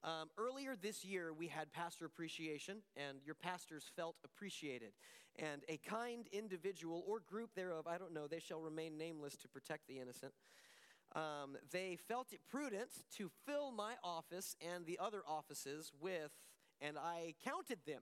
Earlier this year, we had pastor appreciation, and your pastors felt appreciated. And a kind individual or group thereof, I don't know, they shall remain nameless to protect the innocent. They felt it prudent to fill my office and the other offices with, and I counted them,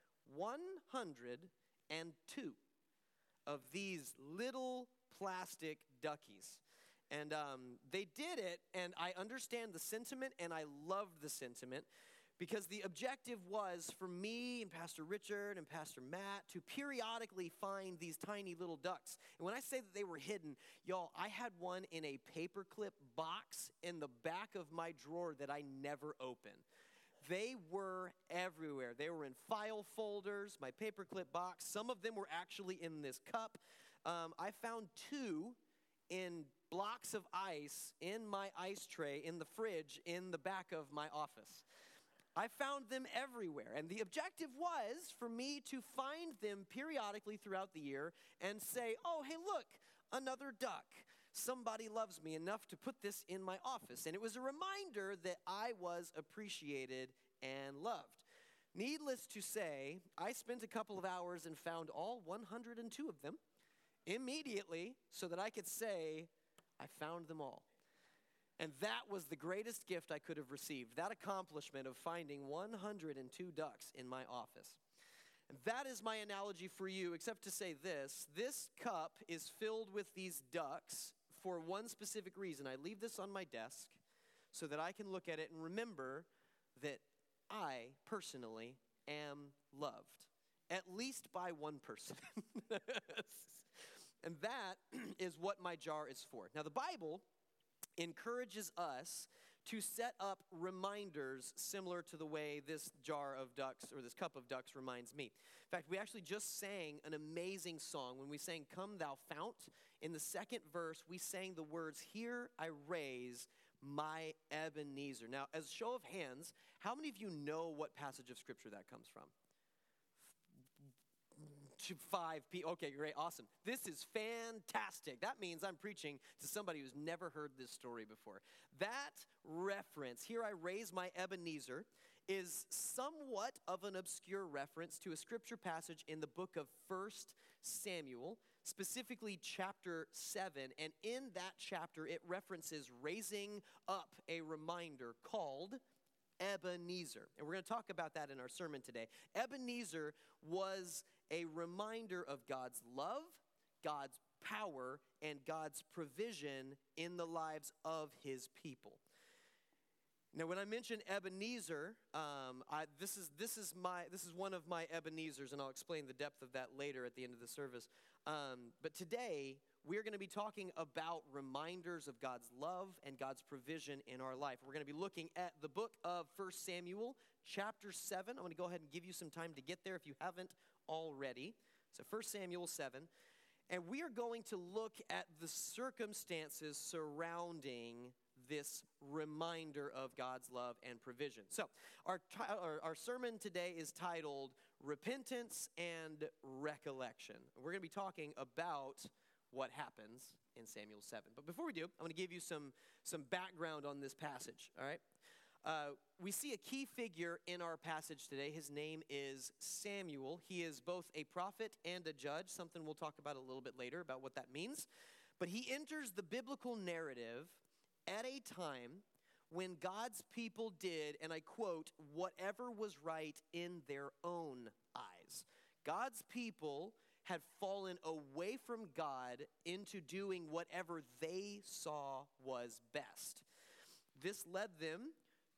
102 of these little plastic duckies. And they did it, and I understand the sentiment, and I loved the sentiment, because the objective was for me and Pastor Richard and Pastor Matt to periodically find these tiny little ducks. And when I say that they were hidden, y'all, I had one in a paperclip box in the back of my drawer that I never opened. They were everywhere. They were in file folders, my paperclip box. Some of them were actually in this cup. I found 2 in blocks of ice in my ice tray in the fridge in the back of my office. I found them everywhere, and the objective was for me to find them periodically throughout the year and say, oh, hey, look, another duck. Somebody loves me enough to put this in my office. And it was a reminder that I was appreciated and loved. Needless to say, I spent a couple of hours and found all 102 of them immediately so that I could say, I found them all. And that was the greatest gift I could have received, that accomplishment of finding 102 ducks in my office. And that is my analogy for you, except to say this cup is filled with these ducks for one specific reason. I leave this on my desk so that I can look at it and remember that I personally am loved, at least by one person. And that is what my jar is for. Now, the Bible encourages us to set up reminders similar to the way this jar of ducks or this cup of ducks reminds me. In fact, we actually just sang an amazing song when we sang Come Thou Fount. In the second verse, we sang the words, Here I raise my Ebenezer. Now, as a show of hands, how many of you know what passage of Scripture that comes from? 5 people. Okay, great, awesome. This is fantastic. That means I'm preaching to somebody who's never heard this story before. That reference, Here I raise my Ebenezer, is somewhat of an obscure reference to a scripture passage in the book of 1 Samuel, specifically chapter 7. And in that chapter, it references raising up a reminder called Ebenezer. And we're going to talk about that in our sermon today. Ebenezer was a reminder of God's love, God's power, and God's provision in the lives of his people. Now, when I mention Ebenezer, this is one of my Ebenezers, and I'll explain the depth of that later at the end of the service. But today, we're going to be talking about reminders of God's love and God's provision in our life. We're going to be looking at the book of 1 Samuel, chapter 7. I'm going to go ahead and give you some time to get there if you haven't already. So 1 Samuel 7. And we are going to look at the circumstances surrounding this reminder of God's love and provision. So our sermon today is titled Repentance and Recollection. We're going to be talking about what happens in Samuel 7. But before we do, I'm going to give you some background on this passage, all right? We see a key figure in our passage today. His name is Samuel. He is both a prophet and a judge, something we'll talk about a little bit later about what that means. But he enters the biblical narrative at a time when God's people did, and I quote, whatever was right in their own eyes. God's people had fallen away from God into doing whatever they saw was best. This led them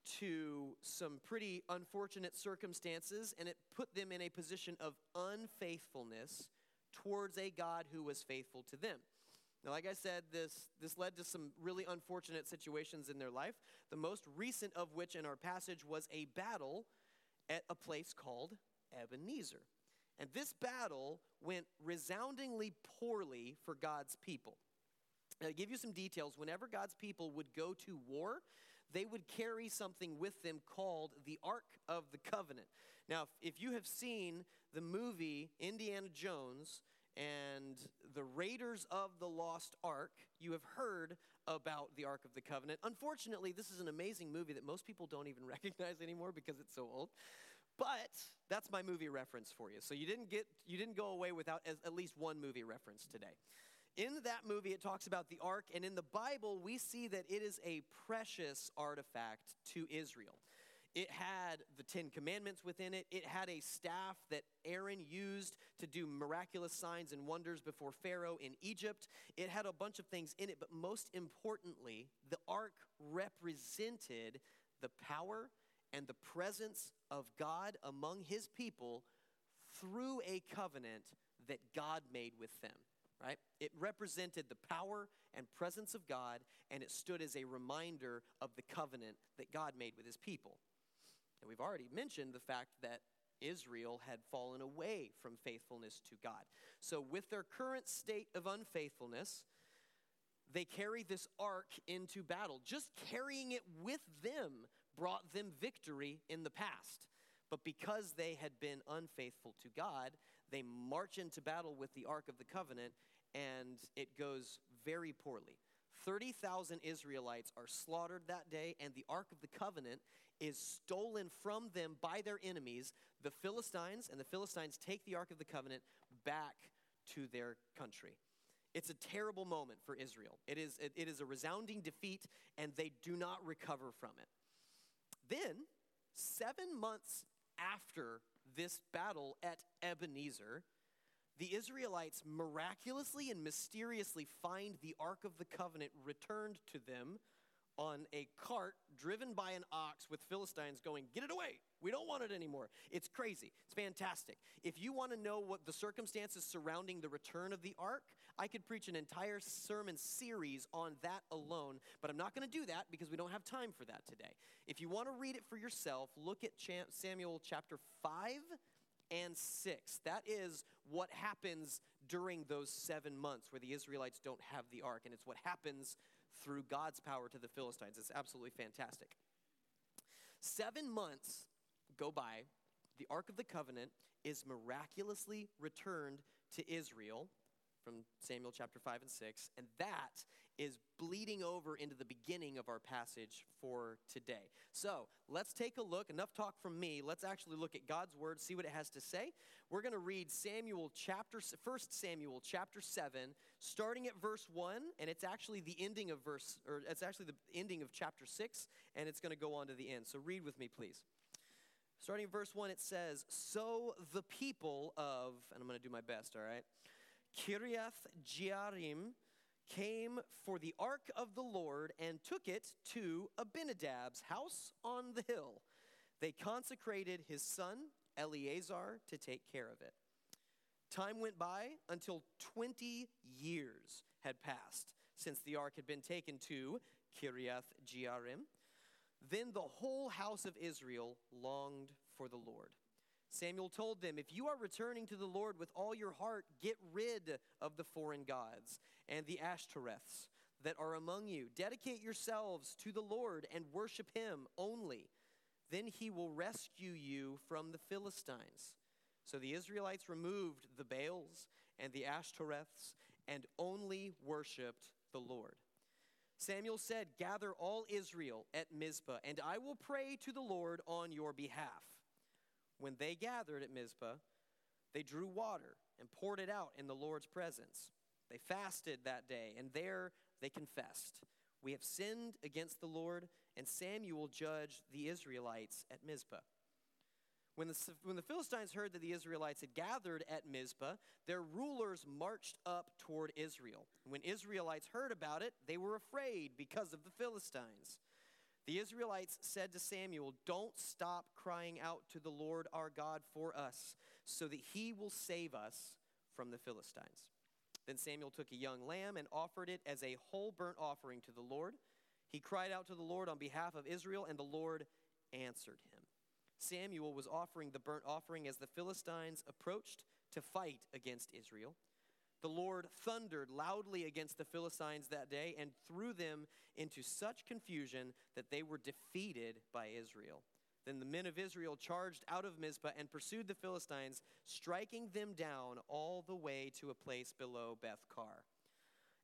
to some pretty unfortunate circumstances, and it put them in a position of unfaithfulness towards a God who was faithful to them. Now, like I said, this led to some really unfortunate situations in their life, the most recent of which in our passage was a battle at a place called Ebenezer. And this battle went resoundingly poorly for God's people. Now, to give you some details, whenever God's people would go to war, they would carry something with them called the Ark of the Covenant. Now, if you have seen the movie Indiana Jones and the Raiders of the Lost Ark, you have heard about the Ark of the Covenant. Unfortunately, this is an amazing movie that most people don't even recognize anymore because it's so old. But that's my movie reference for you. So you didn't go away without at least one movie reference today. In that movie, it talks about the ark, and in the Bible, we see that it is a precious artifact to Israel. It had the 10 Commandments within it. It had a staff that Aaron used to do miraculous signs and wonders before Pharaoh in Egypt. It had a bunch of things in it, but most importantly, the ark represented the power and the presence of God among his people through a covenant that God made with them. Right? It represented the power and presence of God, and it stood as a reminder of the covenant that God made with his people. And we've already mentioned the fact that Israel had fallen away from faithfulness to God. So with their current state of unfaithfulness, they carry this ark into battle. Just carrying it with them brought them victory in the past. But because they had been unfaithful to God, they march into battle with the Ark of the Covenant, and it goes very poorly. 30,000 Israelites are slaughtered that day, and the Ark of the Covenant is stolen from them by their enemies, the Philistines, and the Philistines take the Ark of the Covenant back to their country. It's a terrible moment for Israel. It is a resounding defeat, and they do not recover from it. Then, 7 months after this battle at Ebenezer, the Israelites miraculously and mysteriously find the Ark of the Covenant returned to them on a cart driven by an ox with Philistines going, "Get it away. We don't want it anymore." It's crazy. It's fantastic. If you want to know what the circumstances surrounding the return of the ark, I could preach an entire sermon series on that alone, but I'm not going to do that because we don't have time for that today. If you want to read it for yourself, look at Samuel chapter 5 and 6. That is what happens during those 7 months where the Israelites don't have the ark, and it's what happens through God's power to the Philistines. It's absolutely fantastic. 7 months go by. The Ark of the Covenant is miraculously returned to Israel from Samuel chapter 5 and 6, and that is bleeding over into the beginning of our passage for today. So let's take a look. Enough talk from me. Let's actually look at God's word, see what it has to say. We're going to read 1 Samuel chapter 7, starting at verse 1, and it's actually the ending of chapter 6, and it's going to go on to the end. So read with me, please. Starting at verse 1, it says, "So the people of," and I'm going to do my best, all right, "Kiriath Jearim came for the ark of the Lord and took it to Abinadab's house on the hill. They consecrated his son Eleazar to take care of it. Time went by until 20 years had passed since the ark had been taken to Kiriath Jearim. Then the whole house of Israel longed for the Lord. Samuel told them, 'If you are returning to the Lord with all your heart, get rid of the foreign gods and the Ashtoreths that are among you. Dedicate yourselves to the Lord and worship him only. Then he will rescue you from the Philistines.' So the Israelites removed the Baals and the Ashtoreths and only worshiped the Lord. Samuel said, 'Gather all Israel at Mizpah, and I will pray to the Lord on your behalf.' When they gathered at Mizpah, they drew water and poured it out in the Lord's presence. They fasted that day, and there they confessed, 'We have sinned against the Lord,' and Samuel judged the Israelites at Mizpah. When the Philistines heard that the Israelites had gathered at Mizpah, their rulers marched up toward Israel. When Israelites heard about it, they were afraid because of the Philistines. The Israelites said to Samuel, 'Don't stop crying out to the Lord our God for us, so that he will save us from the Philistines.' Then Samuel took a young lamb and offered it as a whole burnt offering to the Lord. He cried out to the Lord on behalf of Israel, and the Lord answered him. Samuel was offering the burnt offering as the Philistines approached to fight against Israel. The Lord thundered loudly against the Philistines that day and threw them into such confusion that they were defeated by Israel. Then the men of Israel charged out of Mizpah and pursued the Philistines, striking them down all the way to a place below Beth-kar.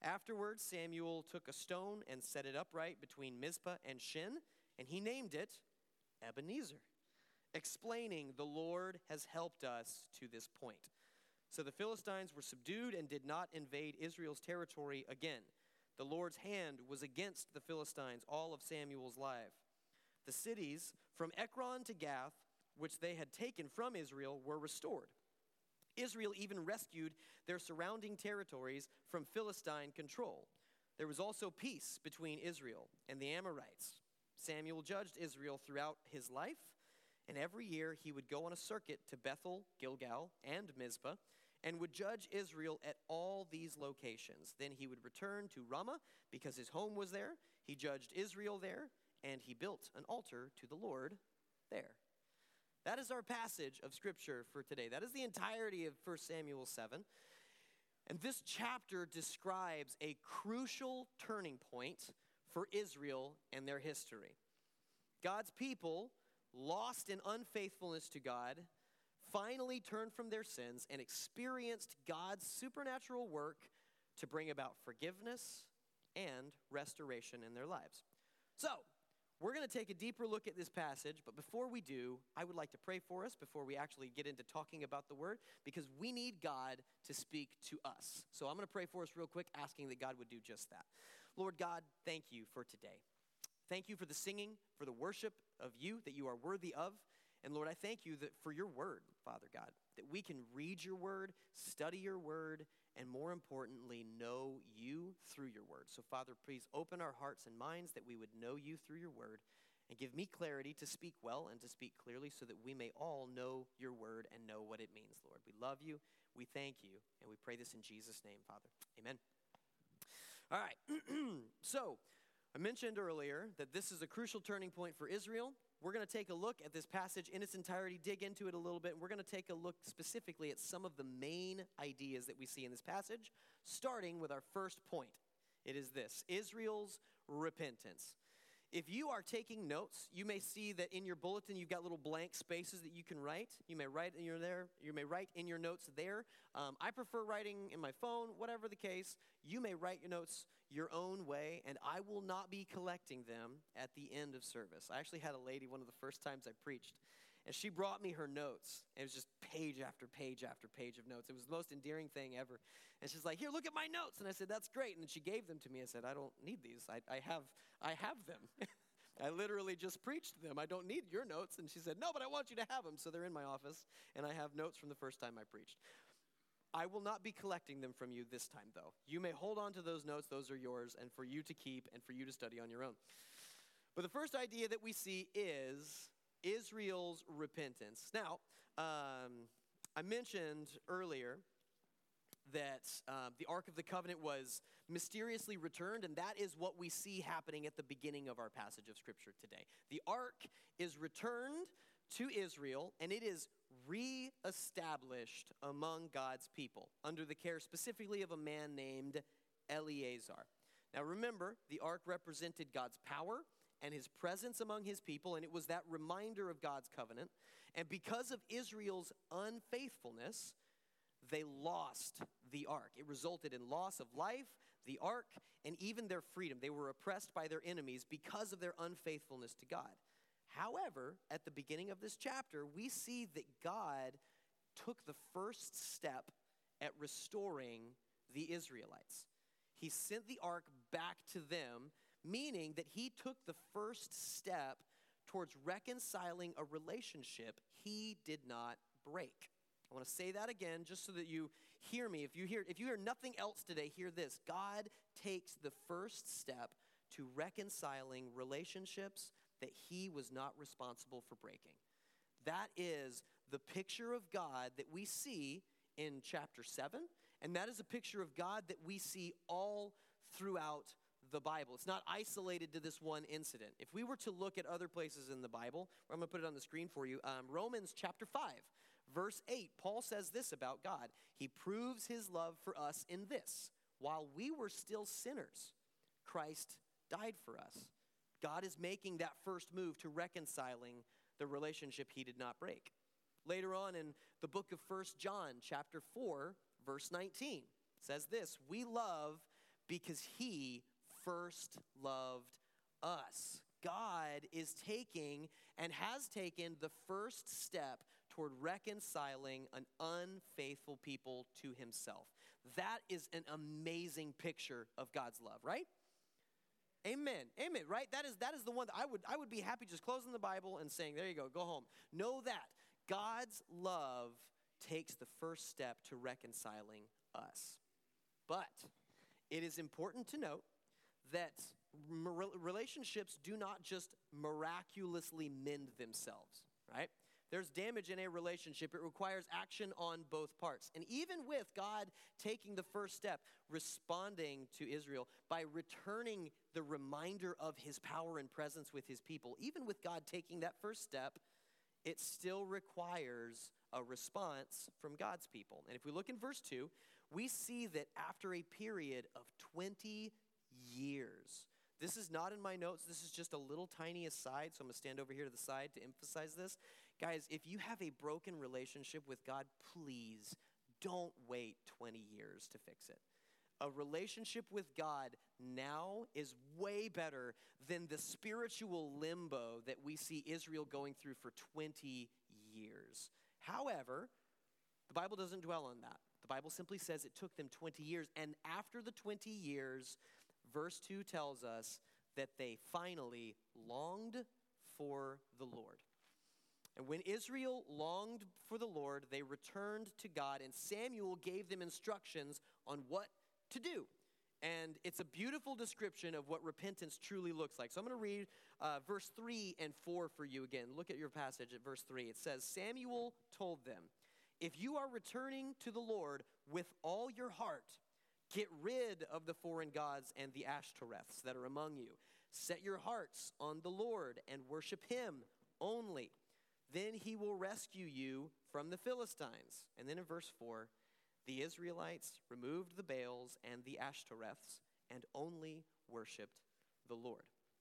Afterwards, Samuel took a stone and set it upright between Mizpah and Shin, and he named it Ebenezer, explaining, "The Lord has helped us to this point." So the Philistines were subdued and did not invade Israel's territory again. The Lord's hand was against the Philistines all of Samuel's life. The cities from Ekron to Gath, which they had taken from Israel, were restored. Israel even rescued their surrounding territories from Philistine control. There was also peace between Israel and the Amorites. Samuel judged Israel throughout his life, and every year he would go on a circuit to Bethel, Gilgal, and Mizpah, and would judge Israel at all these locations. Then he would return to Ramah because his home was there. He judged Israel there, and he built an altar to the Lord there. That is our passage of Scripture for today. That is the entirety of 1 Samuel 7. And this chapter describes a crucial turning point for Israel and their history. God's people, lost in unfaithfulness to God, finally turned from their sins and experienced God's supernatural work to bring about forgiveness and restoration in their lives. So, we're going to take a deeper look at this passage, but before we do, I would like to pray for us before we actually get into talking about the word, because we need God to speak to us. So I'm going to pray for us real quick, asking that God would do just that. Lord God, thank you for today. Thank you for the singing, for the worship of you that you are worthy of. And Lord, I thank you that for your word, Father God, that we can read your word, study your word, and more importantly, know you through your word. So Father, please open our hearts and minds that we would know you through your word, and give me clarity to speak well and to speak clearly so that we may all know your word and know what it means, Lord. We love you, we thank you, and we pray this in Jesus' name, Father. Amen. All right, so I mentioned earlier that this is a crucial turning point for Israel. We're going to take a look at this passage in its entirety, dig into it a little bit, and we're going to take a look specifically at some of the main ideas that we see in this passage, starting with our first point. It is this: Israel's repentance. If you are taking notes, you may see that in your bulletin you've got little blank spaces that you can write. You may write in your notes there. I prefer writing in my phone, whatever the case. You may write your notes your own way, and I will not be collecting them at the end of service. I actually had a lady one of the first times I preached, and she brought me her notes. It was just page after page after page of notes. It was the most endearing thing ever. And she's like, "Here, look at my notes." And I said, "That's great." And then she gave them to me. I said, "I don't need these. I have them." I literally just preached them. I don't need your notes. And she said, "No, but I want you to have them." So they're in my office, and I have notes from the first time I preached. I will not be collecting them from you this time, though. You may hold on to those notes. Those are yours, and for you to keep and for you to study on your own. But the first idea that we see is Israel's repentance. Now, I mentioned earlier that the Ark of the Covenant was mysteriously returned, and that is what we see happening at the beginning of our passage of Scripture today. The Ark is returned to Israel, and it is reestablished among God's people under the care specifically of a man named Eleazar. Now remember, the Ark represented God's power and his presence among his people, and it was that reminder of God's covenant. And because of Israel's unfaithfulness, they lost the Ark. It resulted in loss of life, the Ark, and even their freedom. They were oppressed by their enemies because of their unfaithfulness to God. However, at the beginning of this chapter, we see that God took the first step at restoring the Israelites. He sent the Ark back to them, meaning that he took the first step towards reconciling a relationship he did not break. I want to say that again just so that you hear me. If you hear nothing else today, hear this. God takes the first step to reconciling relationships that he was not responsible for breaking. That is the picture of God that we see in chapter 7, and that is a picture of God that we see all throughout the Bible. It's not isolated to this one incident. If we were to look at other places in the Bible, I'm going to put it on the screen for you, Romans chapter 5, verse 8, Paul says this about God. He proves his love for us in this: while we were still sinners, Christ died for us. God is making that first move to reconciling the relationship he did not break. Later on in the book of 1 John, chapter 4, verse 19, says this: we love because he first loved us. God is taking and has taken the first step toward reconciling an unfaithful people to himself. That is an amazing picture of God's love, right? Amen. Amen. Right? That is the one that I would be happy just closing the Bible and saying, there you go home. Know that God's love takes the first step to reconciling us. But it is important to note that relationships do not just miraculously mend themselves, right? There's damage in a relationship. It requires action on both parts. And even with God taking the first step, responding to Israel by returning the reminder of his power and presence with his people, even with God taking that first step, it still requires a response from God's people. And if we look in verse 2, we see that after a period of 20 years, this is not in my notes, this is just a little tiny aside, so I'm going to stand over here to the side to emphasize this. Guys, if you have a broken relationship with God, please don't wait 20 years to fix it. A relationship with God now is way better than the spiritual limbo that we see Israel going through for 20 years. However, the Bible doesn't dwell on that. The Bible simply says it took them 20 years, and after the 20 years, verse 2 tells us that they finally longed for the Lord. And when Israel longed for the Lord, they returned to God, and Samuel gave them instructions on what to do. And it's a beautiful description of what repentance truly looks like. So I'm going to read verse 3 and 4 for you again. Look at your passage at verse 3. It says, Samuel told them, if you are returning to the Lord with all your heart, get rid of the foreign gods and the Ashtoreths that are among you. Set your hearts on the Lord and worship him only. Then he will rescue you from the Philistines. And then in verse 4, the Israelites removed the Baals and the Ashtoreths and only worshiped the Lord.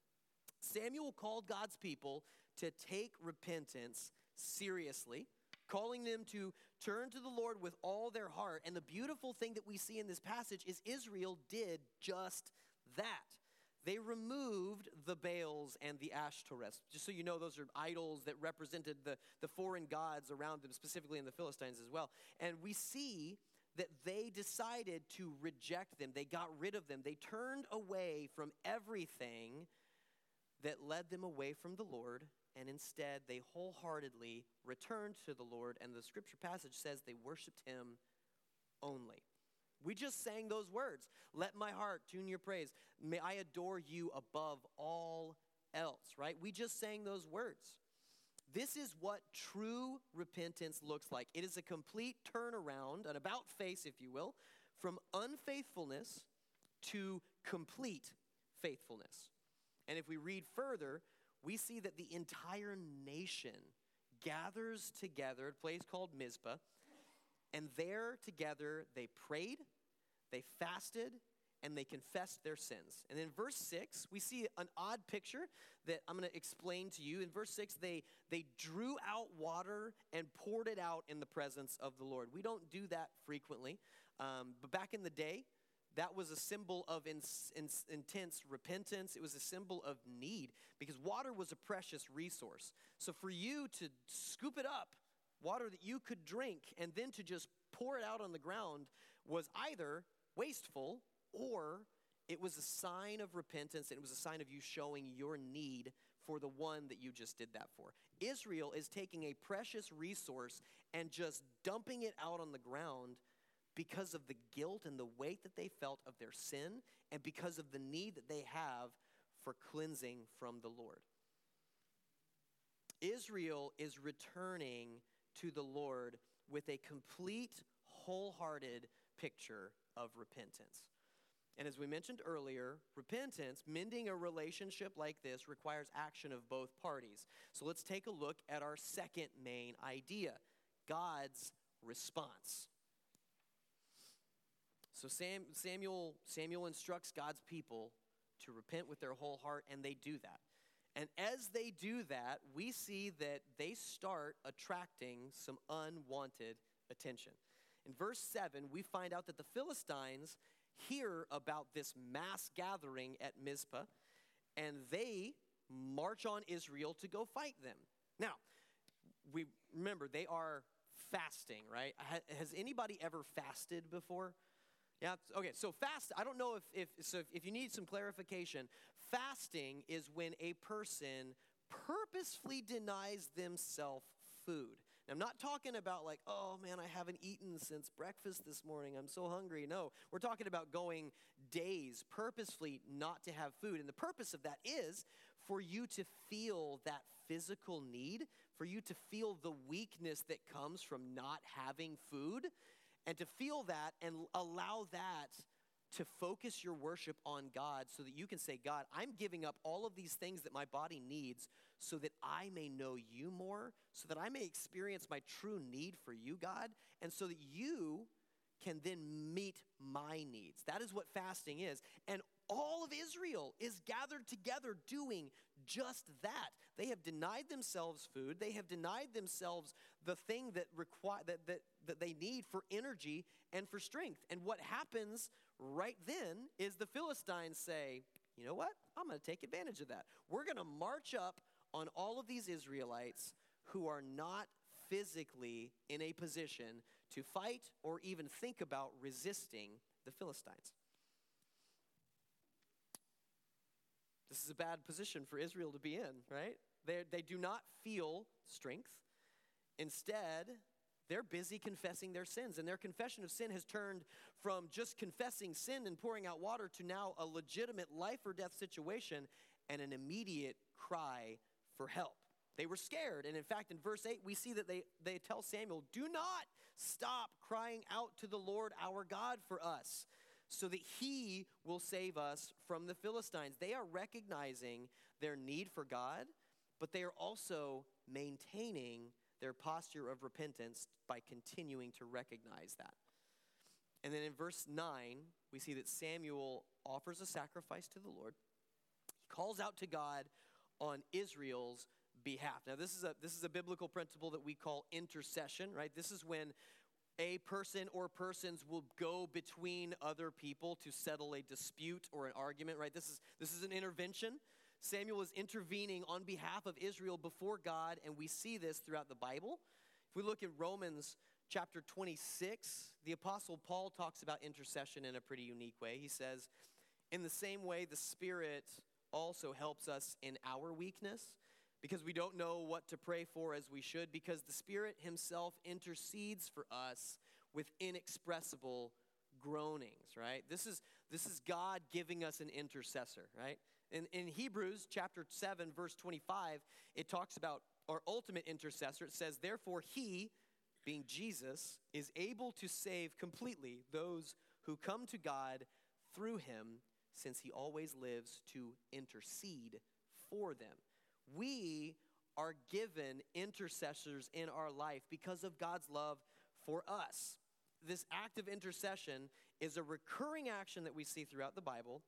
Samuel called God's people to take repentance seriously, calling them to turn to the Lord with all their heart. And the beautiful thing that we see in this passage is Israel did just that. They removed the Baals and the Ashtoreths. Just so you know, those are idols that represented the foreign gods around them, specifically in the Philistines as well. And we see that they decided to reject them. They got rid of them. They turned away from everything that led them away from the Lord, and instead they wholeheartedly returned to the Lord, and the scripture passage says they worshiped him only. We just sang those words. Let my heart tune your praise. May I adore you above all else, right? We just sang those words. This is what true repentance looks like. It is a complete turnaround, an about face, if you will, from unfaithfulness to complete faithfulness. And if we read further, we see that the entire nation gathers together at a place called Mizpah, and there together they prayed, they fasted, and they confessed their sins. And in verse 6, we see an odd picture that I'm going to explain to you. In verse 6, they drew out water and poured it out in the presence of the Lord. We don't do that frequently, but back in the day, that was a symbol of intense repentance. It was a symbol of need because water was a precious resource. So for you to scoop it up, water that you could drink, and then to just pour it out on the ground was either wasteful or it was a sign of repentance, and it was a sign of you showing your need for the one that you just did that for. Israel is taking a precious resource and just dumping it out on the ground because of the guilt and the weight that they felt of their sin and because of the need that they have for cleansing from the Lord. Israel is returning to the Lord with a complete, wholehearted picture of repentance. And as we mentioned earlier, repentance, mending a relationship like this, requires action of both parties. So let's take a look at our second main idea, God's response. So Samuel instructs God's people to repent with their whole heart, and they do that. And as they do that, we see that they start attracting some unwanted attention. In verse 7, we find out that the Philistines hear about this mass gathering at Mizpah, and they march on Israel to go fight them. Now, we remember they are fasting, right? Has anybody ever fasted before? Yeah, okay, so I don't know if you need some clarification, fasting is when a person purposefully denies themselves food. Now, I'm not talking about like, oh man, I haven't eaten since breakfast this morning, I'm so hungry. No, we're talking about going days purposefully not to have food. And the purpose of that is for you to feel that physical need, for you to feel the weakness that comes from not having food, and to feel that and allow that to focus your worship on God so that you can say, God, I'm giving up all of these things that my body needs so that I may know you more, so that I may experience my true need for you, God, and so that you can then meet my needs. That is what fasting is. And all of Israel is gathered together doing just that. They have denied themselves food. They have denied themselves the thing that they need for energy and for strength. And what happens right then is the Philistines say, you know what? I'm going to take advantage of that. We're going to march up on all of these Israelites who are not physically in a position to fight or even think about resisting the Philistines. This is a bad position for Israel to be in, right? They do not feel strength. Instead, they're busy confessing their sins. And their confession of sin has turned from just confessing sin and pouring out water to now a legitimate life or death situation and an immediate cry for help. They were scared. And in fact, in verse 8, we see that they tell Samuel, do not stop crying out to the Lord our God for us, so that he will save us from the Philistines. They are recognizing their need for God, but they are also maintaining their posture of repentance by continuing to recognize that. And then in verse 9, we see that Samuel offers a sacrifice to the Lord. He calls out to God on Israel's behalf. Now, this is a biblical principle that we call intercession, right? This is when a person or persons will go between other people to settle a dispute or an argument, right? This is an intervention. Samuel is intervening on behalf of Israel before God, and we see this throughout the Bible. If we look at Romans chapter 26, the Apostle Paul talks about intercession in a pretty unique way. He says, in the same way, the Spirit also helps us in our weakness, because we don't know what to pray for as we should, because the Spirit himself intercedes for us with inexpressible groanings, right? This is God giving us an intercessor, right? In Hebrews chapter 7, verse 25, it talks about our ultimate intercessor. It says, therefore he, being Jesus, is able to save completely those who come to God through him, since he always lives to intercede for them. We are given intercessors in our life because of God's love for us. This act of intercession is a recurring action that we see throughout the Bible.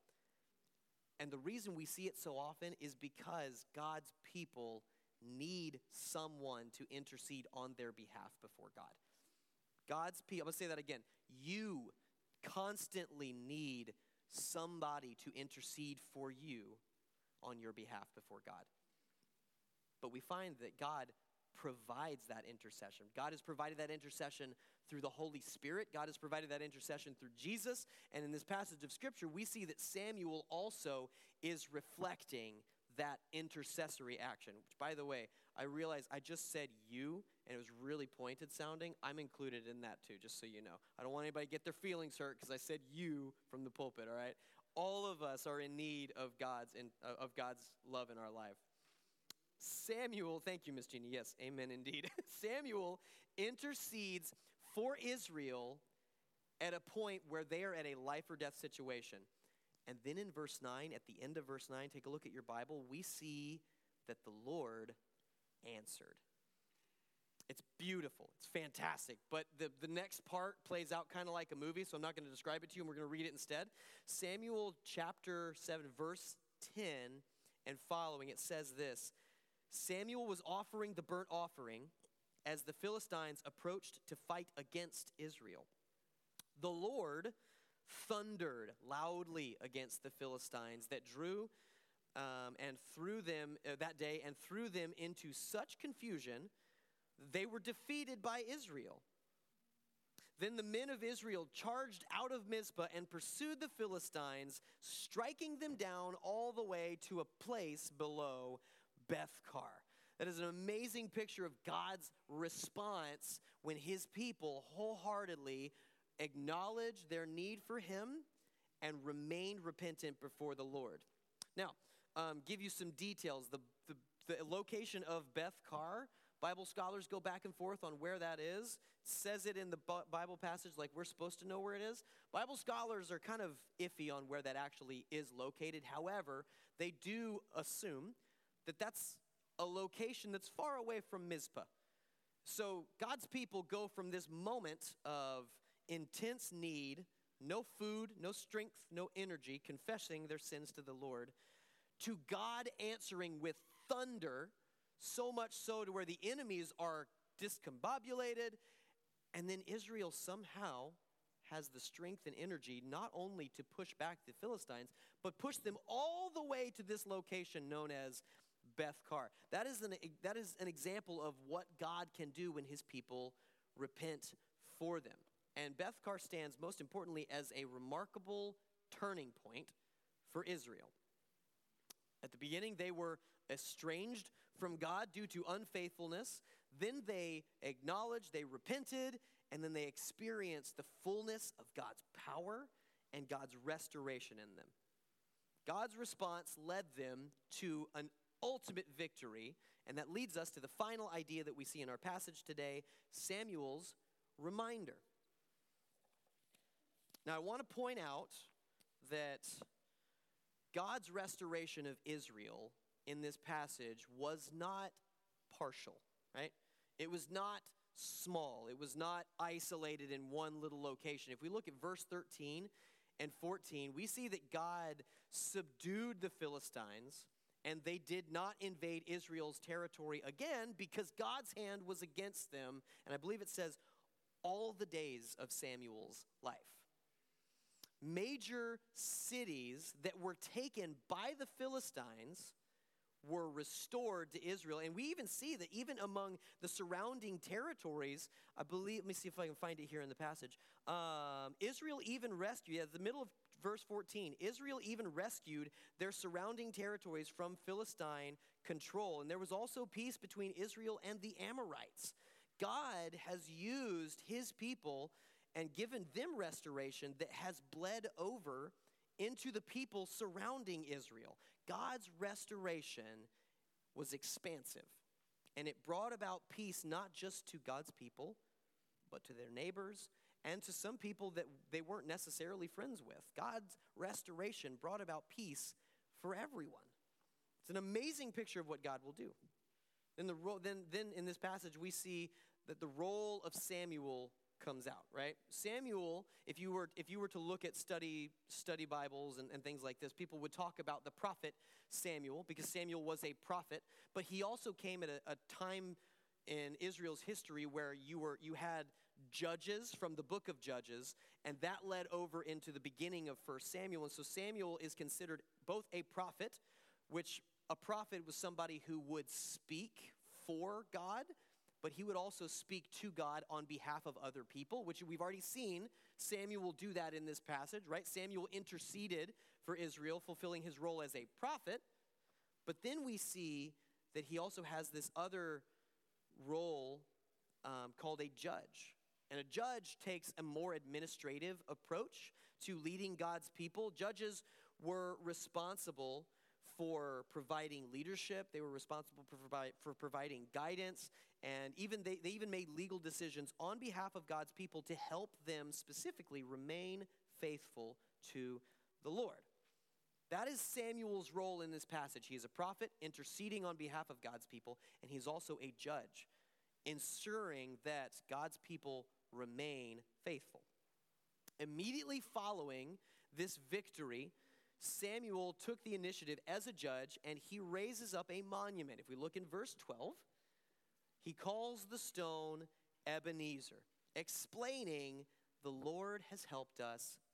And the reason we see it so often is because God's people need someone to intercede on their behalf before God. God's people, I'm going to say that again. You constantly need somebody to intercede for you on your behalf before God. But we find that God provides that intercession. God has provided that intercession through the Holy Spirit. God has provided that intercession through Jesus. And in this passage of Scripture, we see that Samuel also is reflecting that intercessory action. Which, by the way, I realize I just said you, and it was really pointed sounding. I'm included in that too, just so you know. I don't want anybody to get their feelings hurt because I said you from the pulpit, all right? All of us are in need of God's love in our life. Samuel, thank you, Miss Jeannie. Yes, amen indeed. Samuel intercedes for Israel at a point where they are at a life or death situation. And then in verse 9, at the end of verse 9, take a look at your Bible, we see that the Lord answered. It's beautiful. It's fantastic. But the next part plays out kind of like a movie, so I'm not going to describe it to you, and we're going to read it instead. Samuel chapter 7, verse 10 and following, it says this: Samuel was offering the burnt offering as the Philistines approached to fight against Israel. The Lord thundered loudly against the Philistines that drew and threw them that day and threw them into such confusion, they were defeated by Israel. Then the men of Israel charged out of Mizpah and pursued the Philistines, striking them down all the way to a place below Bethkar. That is an amazing picture of God's response when his people wholeheartedly acknowledged their need for him and remained repentant before the Lord. Now, give you some details. The location of Bethkar, Bible scholars go back and forth on where that is. It says it in the Bible passage like we're supposed to know where it is. Bible scholars are kind of iffy on where that actually is located. However, they do assume that that's a location that's far away from Mizpah. So God's people go from this moment of intense need, no food, no strength, no energy, confessing their sins to the Lord, to God answering with thunder, so much so to where the enemies are discombobulated, and then Israel somehow has the strength and energy not only to push back the Philistines, but push them all the way to this location known as Bethkar. That is an example of what God can do when his people repent for them. And Bethkar stands most importantly as a remarkable turning point for Israel. At the beginning, they were estranged from God due to unfaithfulness. Then they acknowledged, they repented, and then they experienced the fullness of God's power and God's restoration in them. God's response led them to an ultimate victory, and that leads us to the final idea that we see in our passage today, Samuel's reminder. Now, I want to point out that God's restoration of Israel in this passage was not partial, right? It was not small. It was not isolated in one little location. If we look at verse 13 and 14, we see that God subdued the Philistines, and they did not invade Israel's territory again because God's hand was against them. And I believe it says all the days of Samuel's life. Major cities that were taken by the Philistines were restored to Israel. And we even see that even among the surrounding territories, I believe, let me see if I can find it here in the passage. Israel even rescued, at the middle of verse 14, Israel even rescued their surrounding territories from Philistine control. And there was also peace between Israel and the Amorites. God has used his people and given them restoration that has bled over into the people surrounding Israel. God's restoration was expansive, and it brought about peace not just to God's people, but to their neighbors and to some people that they weren't necessarily friends with. God's restoration brought about peace for everyone. It's an amazing picture of what God will do. Then in this passage, we see that the role of Samuel comes out, right? Samuel, if you were to look at study Bibles and things like this, people would talk about the prophet Samuel because Samuel was a prophet, but he also came at a time in Israel's history where you had judges from the book of Judges, and that led over into the beginning of 1 Samuel. And so Samuel is considered both a prophet, which a prophet was somebody who would speak for God, but he would also speak to God on behalf of other people, which we've already seen Samuel do that in this passage, right? Samuel interceded for Israel, fulfilling his role as a prophet. But then we see that he also has this other role called a judge. And a judge takes a more administrative approach to leading God's people. Judges were responsible for providing leadership. They were responsible for providing guidance. And they even made legal decisions on behalf of God's people to help them specifically remain faithful to the Lord. That is Samuel's role in this passage. He is a prophet interceding on behalf of God's people, and he's also a judge, ensuring that God's people remain faithful. Immediately following this victory, Samuel took the initiative as a judge, and he raises up a monument. If we look in verse 12, he calls the stone Ebenezer, explaining the Lord has helped us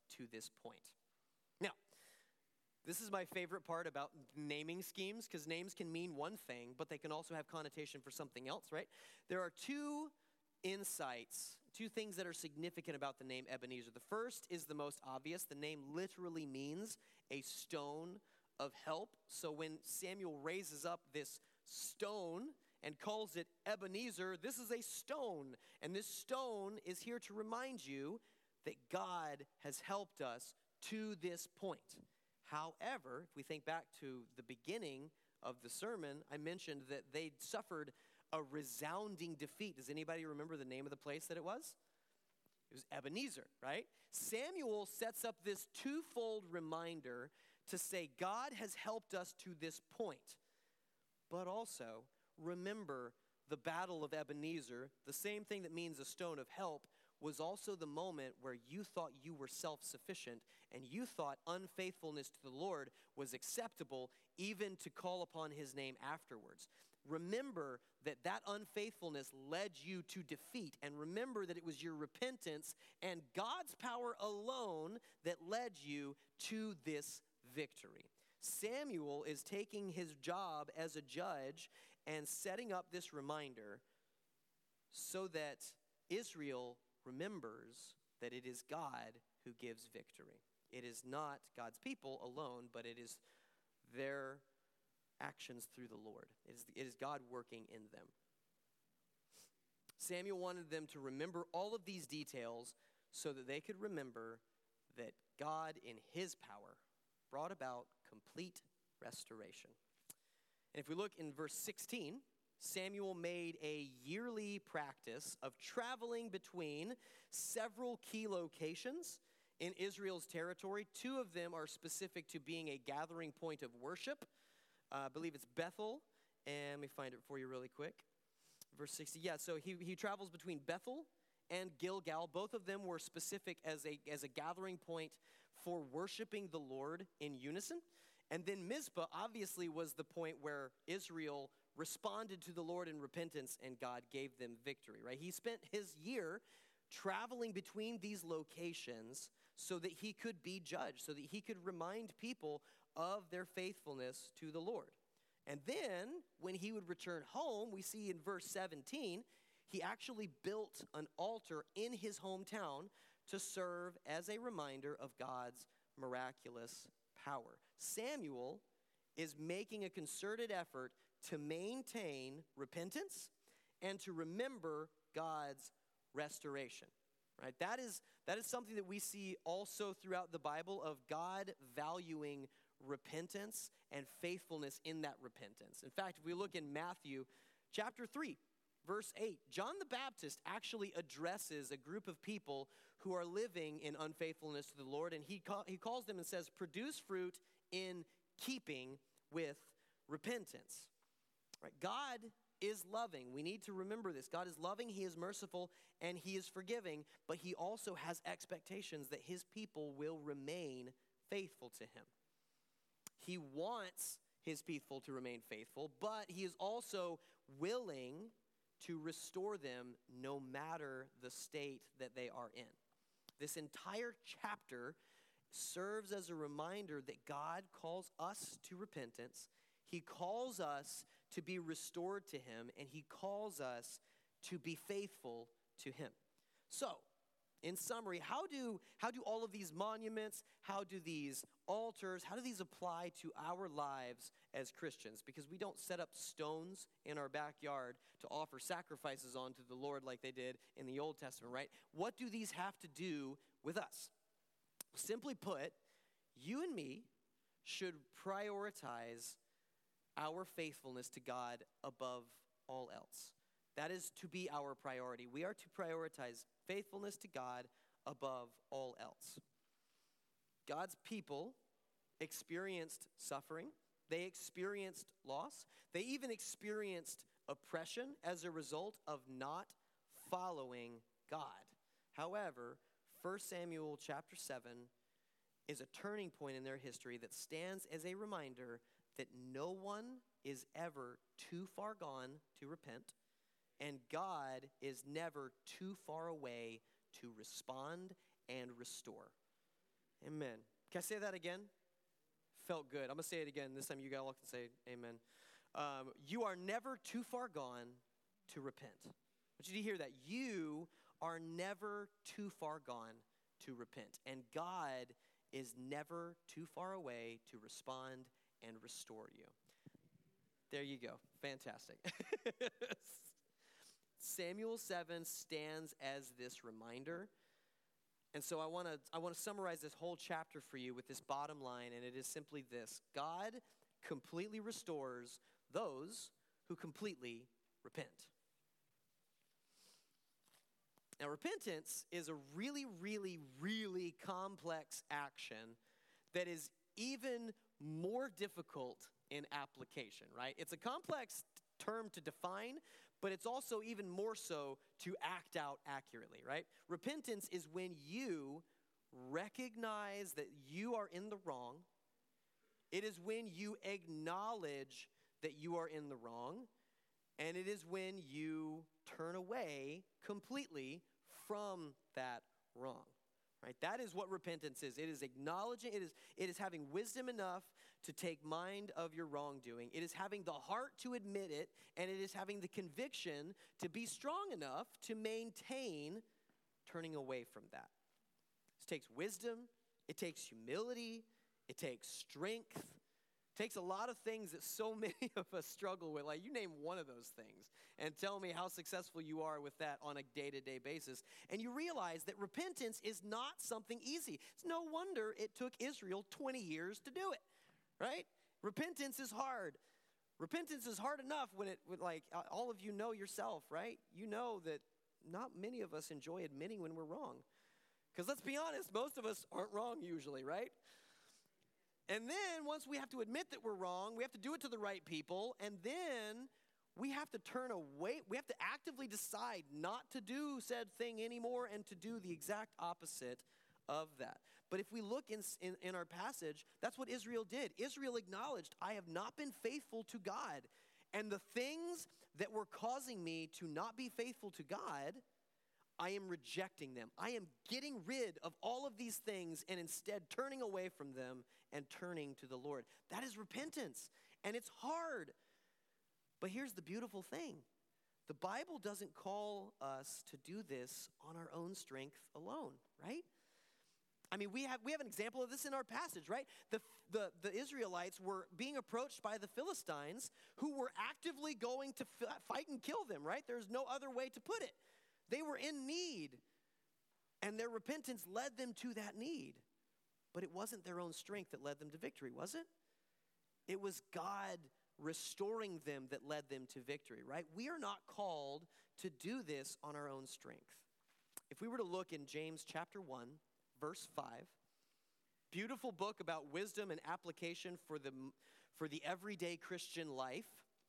to this point. Now, this is my favorite part about naming schemes, because names can mean one thing, but they can also have connotation for something else, right? There are two insights, two things that are significant about the name Ebenezer. The first is the most obvious. The name literally means a stone of help. So when Samuel raises up this stone and calls it Ebenezer, this is a stone. And this stone is here to remind you that God has helped us to this point. However, if we think back to the beginning of the sermon, I mentioned that they suffered a resounding defeat. Does anybody remember the name of the place that it was? It was Ebenezer, right? Samuel sets up this twofold reminder to say God has helped us to this point. But also, remember the battle of Ebenezer, the same thing that means a stone of help, was also the moment where you thought you were self-sufficient and you thought unfaithfulness to the Lord was acceptable, even to call upon his name afterwards. Remember that that unfaithfulness led you to defeat, and remember that it was your repentance and God's power alone that led you to this victory. Samuel is taking his job as a judge and setting up this reminder so that Israel remembers that it is God who gives victory. It is not God's people alone, but it is their actions through the Lord. It is God working in them. Samuel wanted them to remember all of these details so that they could remember that God in his power brought about complete restoration. And if we look in verse 16, Samuel made a yearly practice of traveling between several key locations in Israel's territory. Two of them are specific to being a gathering point of worship. I believe it's Bethel, and let me find it for you really quick. Verse 60, so he travels between Bethel and Gilgal. Both of them were specific as a gathering point for worshiping the Lord in unison. And then Mizpah obviously was the point where Israel responded to the Lord in repentance and God gave them victory, right? He spent his year traveling between these locations so that he could be judged, so that he could remind people of their faithfulness to the Lord. And then when he would return home, we see in verse 17, he actually built an altar in his hometown to serve as a reminder of God's miraculous power. Samuel is making a concerted effort to maintain repentance and to remember God's restoration. Right? That is something that we see also throughout the Bible, of God valuing repentance and faithfulness in that repentance. In fact, if we look in Matthew chapter 3, verse 8, John the Baptist actually addresses a group of people who are living in unfaithfulness to the Lord, and he calls them and says, produce fruit in keeping with repentance. Right? God is loving. We need to remember this. God is loving, he is merciful, and he is forgiving, but he also has expectations that his people will remain faithful to him. He wants his people to remain faithful, but he is also willing to restore them no matter the state that they are in. This entire chapter serves as a reminder that God calls us to repentance. He calls us to be restored to him, and he calls us to be faithful to him. So, in summary, how do all of these monuments, how do these altars, how do these apply to our lives as Christians? Because we don't set up stones in our backyard to offer sacrifices onto the Lord like they did in the Old Testament, right? What do these have to do with us? Simply put, you and me should prioritize our faithfulness to God above all else. That is to be our priority. We are to prioritize faithfulness to God above all else. God's people experienced suffering. They experienced loss. They even experienced oppression as a result of not following God. However, 1 Samuel chapter 7 is a turning point in their history that stands as a reminder that no one is ever too far gone to repent, and God is never too far away to respond and restore. Amen. Can I say that again? Felt good. I'm going to say it again. This time you all can say amen. You are never too far gone to repent. I want you to hear that. You are never too far gone to repent. And God is never too far away to respond and restore you. There you go. Fantastic. Samuel 7 stands as this reminder. And so I want to summarize this whole chapter for you with this bottom line, and it is simply this. God completely restores those who completely repent. Now, repentance is a really, really, really complex action that is even more difficult in application, right? It's a complex term to define, but it's also even more so to act out accurately, right? Repentance is when you recognize that you are in the wrong. It is when you acknowledge that you are in the wrong. And it is when you turn away completely from that wrong, right? That is what repentance is. It is acknowledging, it is having wisdom enough to take mind of your wrongdoing. It is having the heart to admit it, and it is having the conviction to be strong enough to maintain turning away from that. It takes wisdom, it takes humility, it takes strength. It takes a lot of things that so many of us struggle with. Like, you name one of those things and tell me how successful you are with that on a day-to-day basis. And you realize that repentance is not something easy. It's no wonder it took Israel 20 years to do it, right? Repentance is hard. Repentance is hard enough when all of you know yourself, right? You know that not many of us enjoy admitting when we're wrong. Because let's be honest, most of us aren't wrong usually, right? And then once we have to admit that we're wrong, we have to do it to the right people, and then we have to turn away. We have to actively decide not to do said thing anymore and to do the exact opposite of that. But if we look in our passage, that's what Israel did. Israel acknowledged, I have not been faithful to God, and the things that were causing me to not be faithful to God, I am rejecting them. I am getting rid of all of these things and instead turning away from them and turning to the Lord. That is repentance, and it's hard. But here's the beautiful thing. The Bible doesn't call us to do this on our own strength alone, right? I mean, we have an example of this in our passage, right? The Israelites were being approached by the Philistines who were actively going to fight and kill them, right? There's no other way to put it. They were in need, and their repentance led them to that need. But it wasn't their own strength that led them to victory, was it? It was God restoring them that led them to victory, right? We are not called to do this on our own strength. If we were to look in James chapter 1, verse 5, beautiful book about wisdom and application for the everyday Christian life,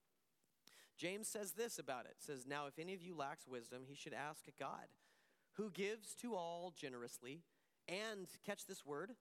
James says this about it. It says, now if any of you lacks wisdom, he should ask God, who gives to all generously, and, catch this word,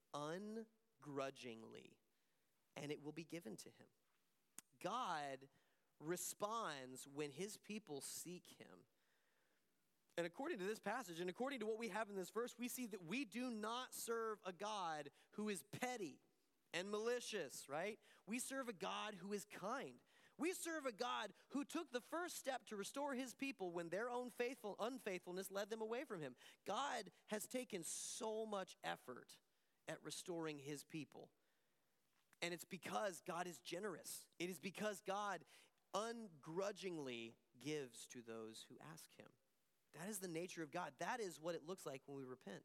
ungrudgingly, and it will be given to him. God responds when his people seek him. And according to this passage, and according to what we have in this verse, we see that we do not serve a God who is petty and malicious, right? We serve a God who is kind. We serve a God who took the first step to restore his people when their own unfaithfulness led them away from him. God has taken so much effort at restoring his people. And it's because God is generous. It is because God ungrudgingly gives to those who ask him. That is the nature of God. That is what it looks like when we repent.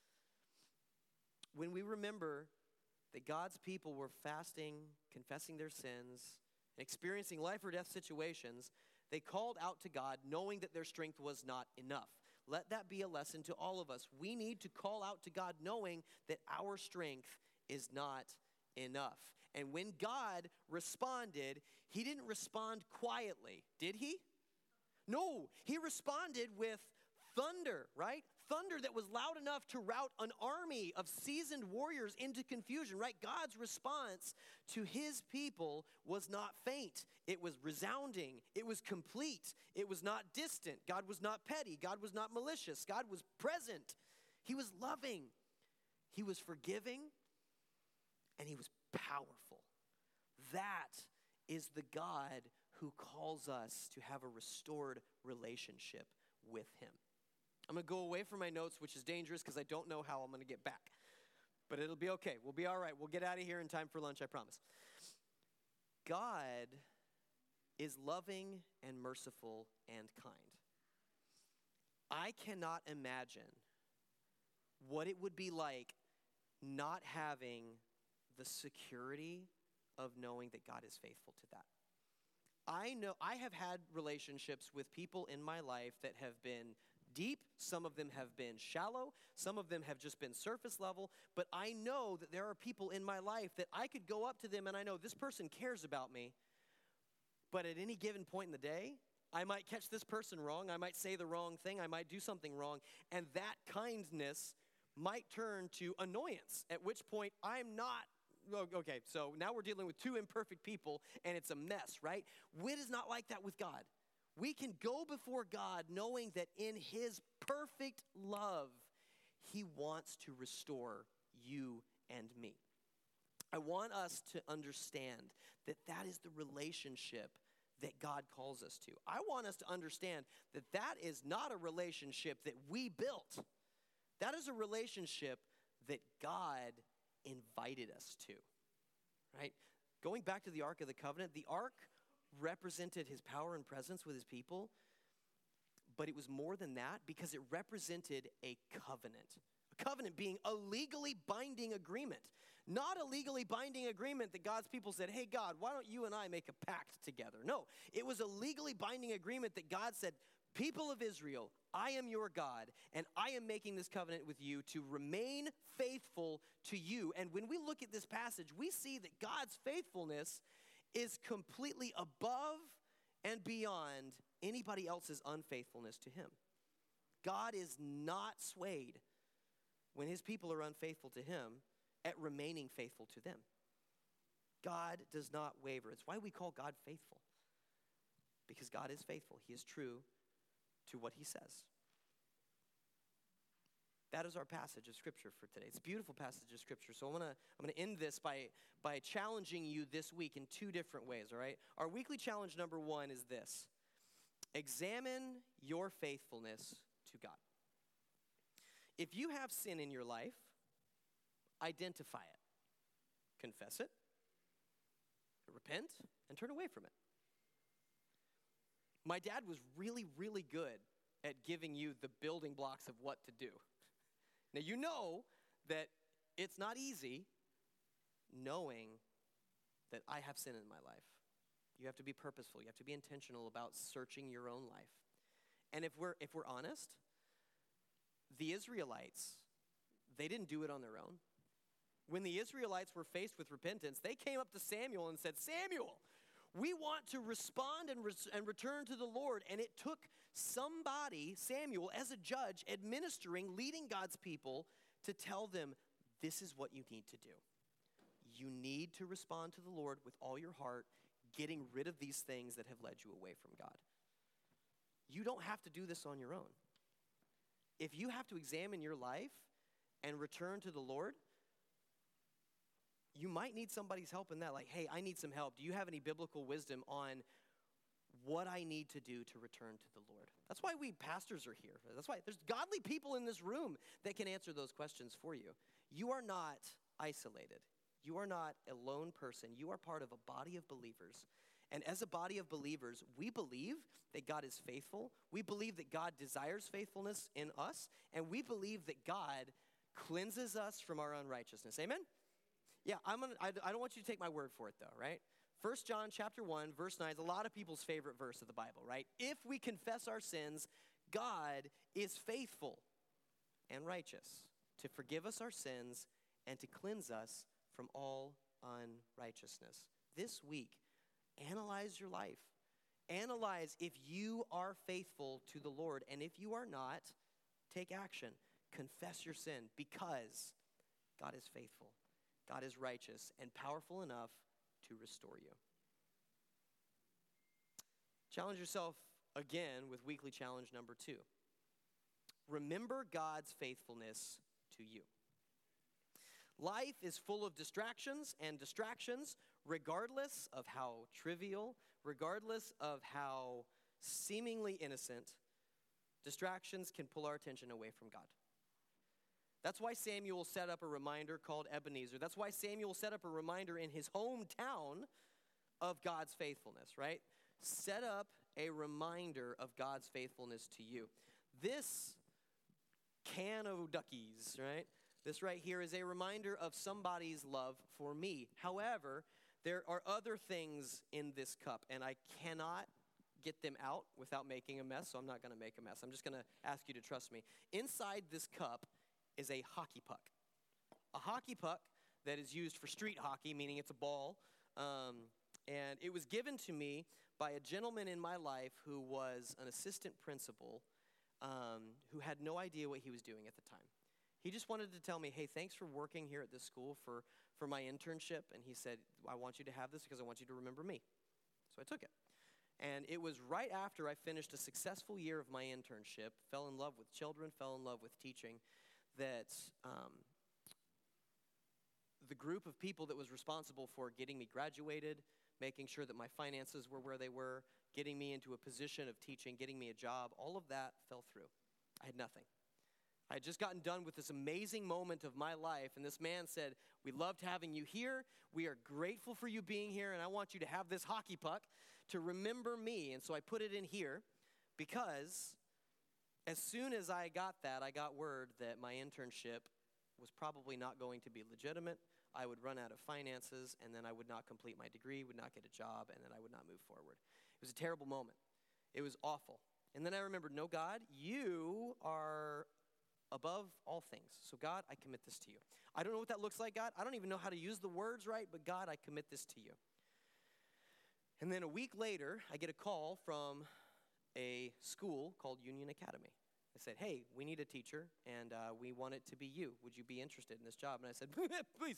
When we remember that God's people were fasting, confessing their sins, experiencing life or death situations, they called out to God knowing that their strength was not enough. Let that be a lesson to all of us. We need to call out to God knowing that our strength is not enough. And when God responded, he didn't respond quietly, did he? No, he responded with thunder, right? Thunder that was loud enough to rout an army of seasoned warriors into confusion, right? God's response to his people was not faint. It was resounding. It was complete. It was not distant. God was not petty. God was not malicious. God was present. He was loving. He was forgiving, and he was powerful. That is the God who calls us to have a restored relationship with him. I'm going to go away from my notes, which is dangerous because I don't know how I'm going to get back. But it'll be okay. We'll be all right. We'll get out of here in time for lunch, I promise. God is loving and merciful and kind. I cannot imagine what it would be like not having the security of knowing that God is faithful to that. I know I have had relationships with people in my life that have been deep. Some of them have been shallow. Some of them have just been surface level. But I know that there are people in my life that I could go up to them and I know this person cares about me. But at any given point in the day, I might catch this person wrong. I might say the wrong thing. I might do something wrong. And that kindness might turn to annoyance, at which point I'm not. Okay, so now we're dealing with two imperfect people, and it's a mess, right? It is not like that with God. We can go before God knowing that in his perfect love, he wants to restore you and me. I want us to understand that that is the relationship that God calls us to. I want us to understand that that is not a relationship that we built. That is a relationship that God invited us to, right? Going back to the Ark of the Covenant, the Ark represented his power and presence with his people, but it was more than that because it represented a covenant. A covenant being a legally binding agreement, not a legally binding agreement that God's people said, hey, God, why don't you and I make a pact together? No, it was a legally binding agreement that God said, people of Israel, I am your God, and I am making this covenant with you to remain faithful to you. And when we look at this passage, we see that God's faithfulness is completely above and beyond anybody else's unfaithfulness to him. God is not swayed when his people are unfaithful to him at remaining faithful to them. God does not waver. It's why we call God faithful, because God is faithful. He is true to what he says. That is our passage of Scripture for today. It's a beautiful passage of Scripture. So I'm gonna end this by challenging you this week in two different ways, all right? Our weekly challenge number one is this. Examine your faithfulness to God. If you have sin in your life, identify it. Confess it. Repent and turn away from it. My dad was really, really good at giving you the building blocks of what to do. Now, you know that it's not easy knowing that I have sin in my life. You have to be purposeful. You have to be intentional about searching your own life. And if we're honest, the Israelites, they didn't do it on their own. When the Israelites were faced with repentance, they came up to Samuel and said, Samuel, we want to respond and return to the Lord. And it took somebody, Samuel, as a judge, administering, leading God's people to tell them, this is what you need to do. You need to respond to the Lord with all your heart, getting rid of these things that have led you away from God. You don't have to do this on your own. If you have to examine your life and return to the Lord, you might need somebody's help in that. Like, hey, I need some help. Do you have any biblical wisdom on what I need to do to return to the Lord? That's why we pastors are here. That's why there's godly people in this room that can answer those questions for you. You are not isolated. You are not a lone person. You are part of a body of believers. And as a body of believers, we believe that God is faithful. We believe that God desires faithfulness in us. And we believe that God cleanses us from our unrighteousness. Amen? Yeah, I don't want you to take my word for it though, right? 1 John chapter 1, verse 9 is a lot of people's favorite verse of the Bible, right? If we confess our sins, God is faithful and righteous to forgive us our sins and to cleanse us from all unrighteousness. This week, analyze your life. Analyze if you are faithful to the Lord, and if you are not, take action. Confess your sin, because God is faithful. God is righteous and powerful enough to restore you. Challenge yourself again with weekly challenge number 2. Remember God's faithfulness to you. Life is full of distractions, and distractions, regardless of how trivial, regardless of how seemingly innocent, distractions can pull our attention away from God. That's why Samuel set up a reminder called Ebenezer. That's why Samuel set up a reminder in his hometown of God's faithfulness, right? Set up a reminder of God's faithfulness to you. This can of duckies, right? This right here is a reminder of somebody's love for me. However, there are other things in this cup, and I cannot get them out without making a mess, so I'm not going to make a mess. I'm just going to ask you to trust me. Inside this cup is a hockey puck. A hockey puck that is used for street hockey, meaning it's a ball. And it was given to me by a gentleman in my life who was an assistant principal who had no idea what he was doing at the time. He just wanted to tell me, hey, thanks for working here at this school for my internship. And he said, I want you to have this because I want you to remember me. So I took it. And it was right after I finished a successful year of my internship, fell in love with children, fell in love with teaching, that the group of people that was responsible for getting me graduated, making sure that my finances were where they were, getting me into a position of teaching, getting me a job, all of that fell through. I had nothing. I had just gotten done with this amazing moment of my life, and this man said, we loved having you here. We are grateful for you being here, and I want you to have this hockey puck to remember me. And so I put it in here because as soon as I got that, I got word that my internship was probably not going to be legitimate. I would run out of finances, and then I would not complete my degree, would not get a job, and then I would not move forward. It was a terrible moment. It was awful. And then I remembered, no, God, you are above all things. So God, I commit this to you. I don't know what that looks like, God. I don't even know how to use the words right, but God, I commit this to you. And then a week later, I get a call from a school called Union Academy. I said, hey, we need a teacher, and we want it to be you. Would you be interested in this job? And I said, please.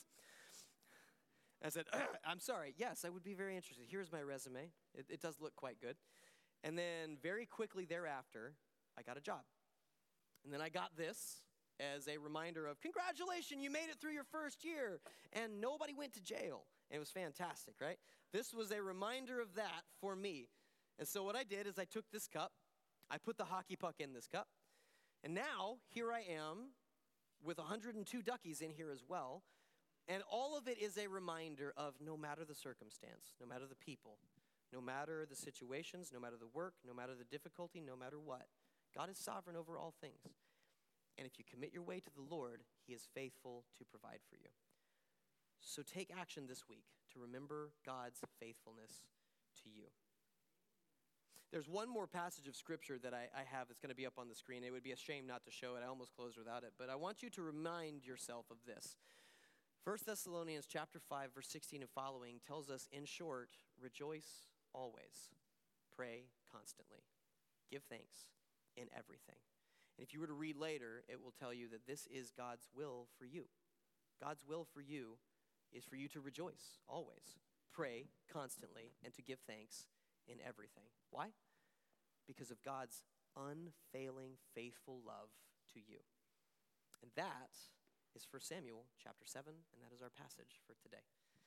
I said, I'm sorry. Yes, I would be very interested. Here's my resume. It does look quite good. And then very quickly thereafter, I got a job. And then I got this as a reminder of, congratulations, you made it through your first year. And nobody went to jail. And it was fantastic, right? This was a reminder of that for me. And so what I did is I took this cup, I put the hockey puck in this cup, and now here I am with 102 duckies in here as well. And all of it is a reminder of no matter the circumstance, no matter the people, no matter the situations, no matter the work, no matter the difficulty, no matter what, God is sovereign over all things. And if you commit your way to the Lord, he is faithful to provide for you. So take action this week to remember God's faithfulness to you. There's one more passage of scripture that I have that's going to be up on the screen. It would be a shame not to show it. I almost closed without it. But I want you to remind yourself of this. 1 Thessalonians chapter 5, verse 16 and following tells us, in short, rejoice always, pray constantly, give thanks in everything. And if you were to read later, it will tell you that this is God's will for you. God's will for you is for you to rejoice always, pray constantly, and to give thanks in everything. Why? Because of God's unfailing, faithful love to you. And that is 1 Samuel chapter 7, and that is our passage for today.